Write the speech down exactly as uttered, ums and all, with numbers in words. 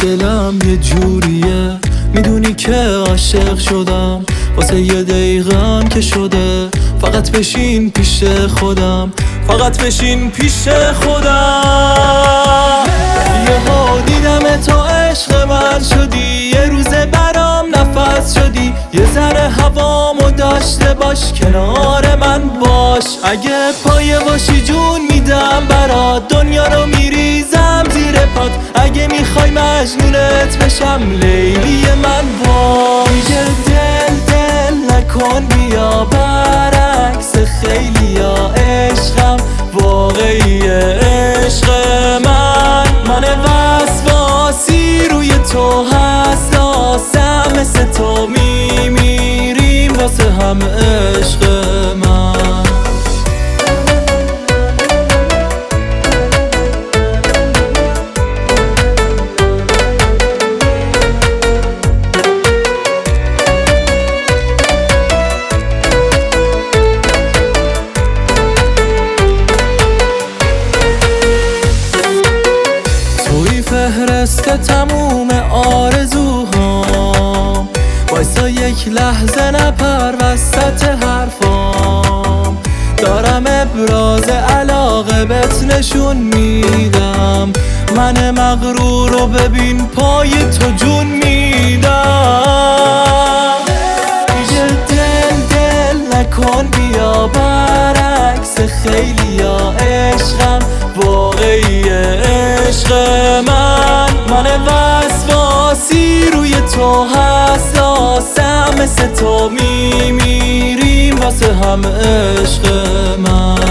دلم یه جوریه، میدونی که عاشق شدم، واسه یه دقیقم که شده فقط بشین پیش خودم، فقط بشین پیش خودم. یهو دیدم تو عشق من شدی، یه روز برام نفس شدی، یه ذره هوامو داشته باش، کنار من باش. اگه پایه باشی جون میدم برات، دنیا رو میریزم زیر پات، اگه میخوای مجنونت بشم لیلی من باش. دیگه دل دل نکن بیا برعکس خیلی یا عشقم واقعی عشق من، من وسواسی روی تو حساسم، مثل تو میمیریم واسه هم عشق من. فهرست تموم آرزوهام، وایسا یک لحظه نپر وسط حرفام، دارم ابراز علاقه بهت نشون میدم، من مغرور رو ببین پای تو جون میدم. دیگه دل دل نکن بیا برعکس خیلی یا عشقم واقعی عشق من، من وسواسی روی تو حساسم، مثل تو میمیریم واسه هم عشق من.